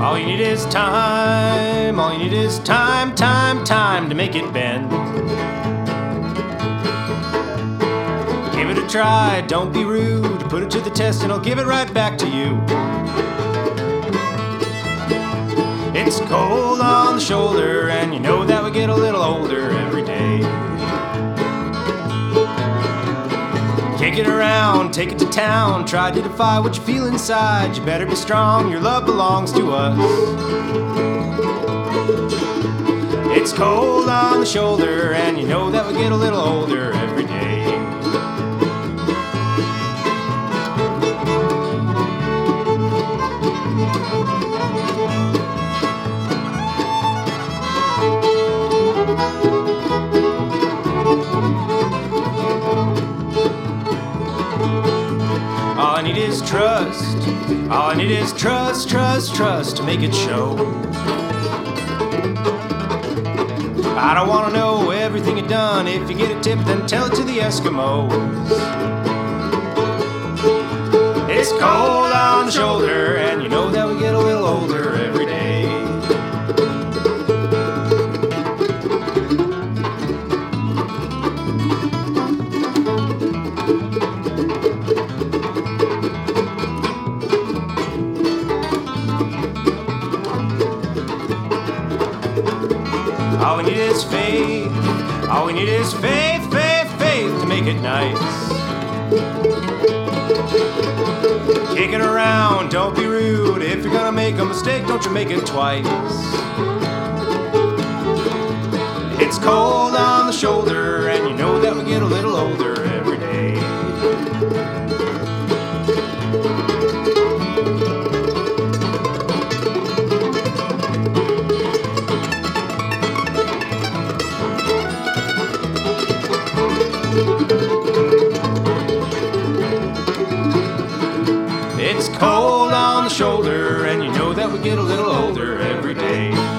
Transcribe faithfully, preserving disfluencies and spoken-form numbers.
All you need is time, all you need is time, time, time to make it bend. Give it a try, don't be rude, put it to the test and I'll give it right back to you. It's cold on the shoulder and you know that we get a little older every day. Kick it around, take it to town, try to defy what you feel inside. You better be strong, your love belongs to us. It's cold on the shoulder and you know that we get a little older every day. All I need is trust, all I need is trust, trust, trust to make it show. I don't want to know everything you've done. If you get a tip, then tell it to the Eskimos. It's cold on the shoulder, and you know that we get a little older every day. All we need is faith, all we need is faith, faith, faith to make it nice. Kick it around, don't be rude. If you're gonna make a mistake, don't you make it twice. It's cold on the shoulder, and you know that we get a little older every day. It's cold on the shoulder, and you know that we get a little older every day.